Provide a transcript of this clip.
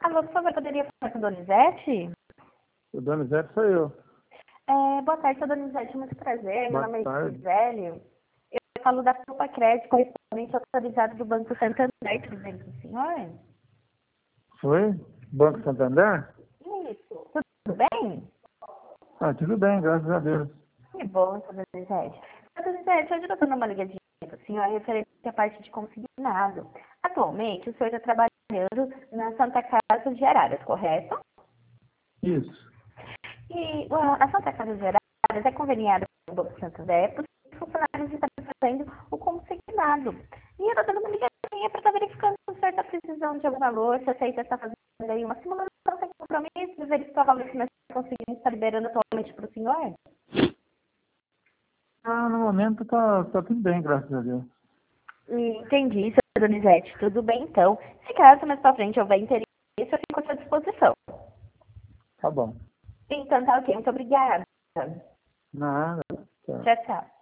Alô, por favor, poderia falar com a Donizete? O Donizete sou eu. Boa tarde, sou Donizete, muito prazer. Meu Boa nome é tarde. Gisele. Eu falo da Copa Crédito, correspondente autorizado do Banco Santander, tudo bem com o senhor? Foi? Banco Santander? Isso. Tudo bem? Ah, tudo bem, graças a Deus. Que bom, sou Donizete. Sou Donizete, hoje eu estou dando uma ligadinha para o senhor referente à parte de consignado. Atualmente, o senhor está trabalhando na Santa Casa de Araras, correto? Isso. E a Santa Casa de Araras é conveniada com o Banco Santander para os funcionários estarem fazendo o consignado. E eu estou dando uma ligadinha para estar verificando se o senhor está precisando de algum valor, se aceita estar fazendo aí uma simulação sem compromisso, verificar o valor que nós conseguimos estar liberando atualmente para o senhor. Ah, no momento tá tudo bem, graças a Deus. Entendi, senhora Donizete. Tudo bem, então. Se caso mais para frente houver interesse, eu fico à sua disposição. Tá bom. Então, tá ok. Muito obrigada. Nada. Tá. Tchau, tchau.